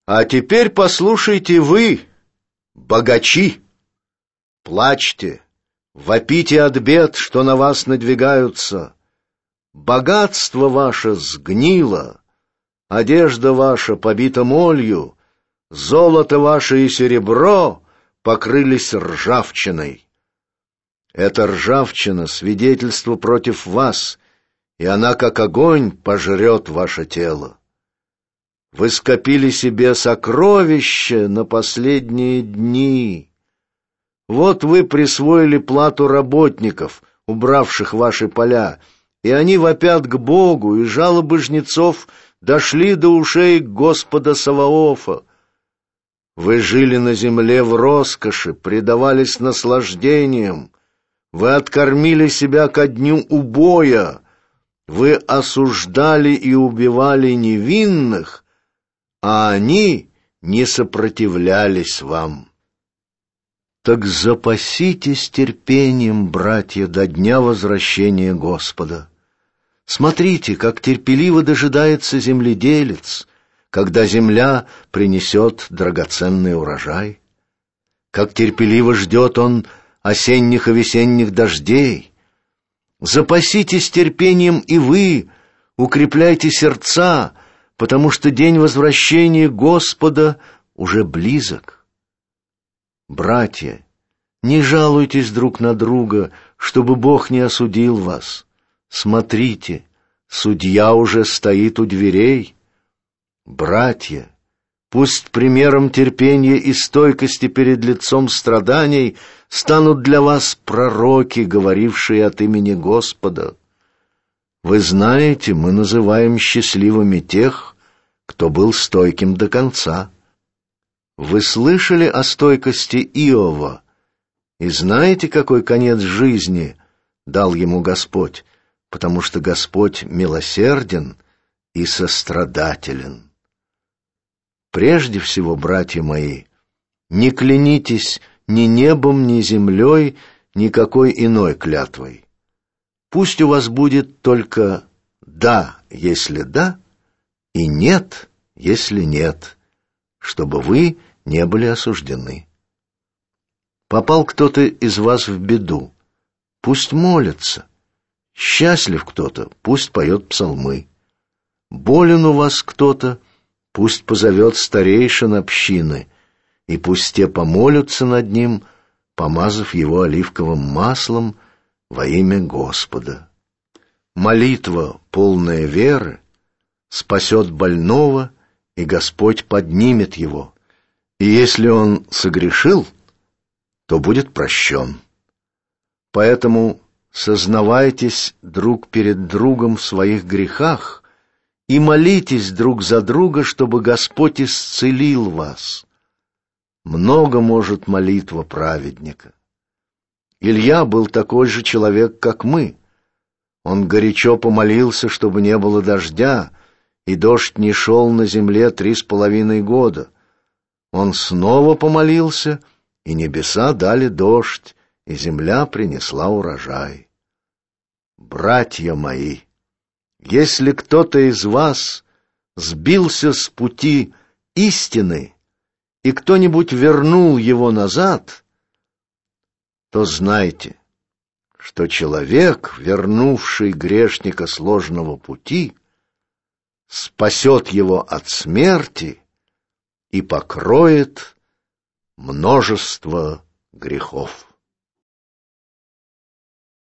А теперь послушайте вы, богачи, плачьте, вопите от бед, что на вас надвигаются. Богатство ваше сгнило, одежда ваша побита молью, золото ваше и серебро покрылись ржавчиной. Эта ржавчина — свидетельство против вас, и она, как огонь, пожрет ваше тело. Вы скопили себе сокровища на последние дни. Вот вы присвоили плату работников, убравших ваши поля, и они вопят к Богу, и жалобы жнецов дошли до ушей Господа Саваофа. Вы жили на земле в роскоши, предавались наслаждениям, вы откормили себя ко дню убоя, вы осуждали и убивали невинных, а они не сопротивлялись вам. Так запаситесь терпением, братья, до дня возвращения Господа. Смотрите, как терпеливо дожидается земледелец, когда земля принесет драгоценный урожай. Как терпеливо ждет он осенних и весенних дождей. Запаситесь терпением и вы, укрепляйте сердца, потому что день возвращения Господа уже близок. Братья, не жалуйтесь друг на друга, чтобы Бог не осудил вас. Смотрите, судья уже стоит у дверей. Братья, пусть примером терпения и стойкости перед лицом страданий станут для вас пророки, говорившие от имени Господа. Вы знаете, мы называем счастливыми тех, кто был стойким до конца. Вы слышали о стойкости Иова и знаете, какой конец жизни дал ему Господь, потому что Господь милосерден и сострадателен. Прежде всего, братья мои, не клянитесь ни небом, ни землей, никакой иной клятвой. Пусть у вас будет только «да», если «да», и «нет», если «нет», чтобы вы не были осуждены. Попал кто-то из вас в беду, пусть молится. Счастлив кто-то, пусть поет псалмы. Болен у вас кто-то, пусть позовет старейшин общины, и пусть те помолятся над ним, помазав его оливковым маслом во имя Господа. Молитва, полная веры, спасет больного, и Господь поднимет его. И если он согрешил, то будет прощен. Поэтому сознавайтесь друг перед другом в своих грехах и молитесь друг за друга, чтобы Господь исцелил вас. Много может молитва праведника. Илья был такой же человек, как мы. Он горячо помолился, чтобы не было дождя, и дождь не шел на земле 3,5 года. Он снова помолился, и небеса дали дождь, и земля принесла урожай. Братья мои, если кто-то из вас сбился с пути истины, и кто-нибудь вернул его назад, то знайте, что человек, вернувший грешника с ложного пути, спасет его от смерти и покроет множество грехов.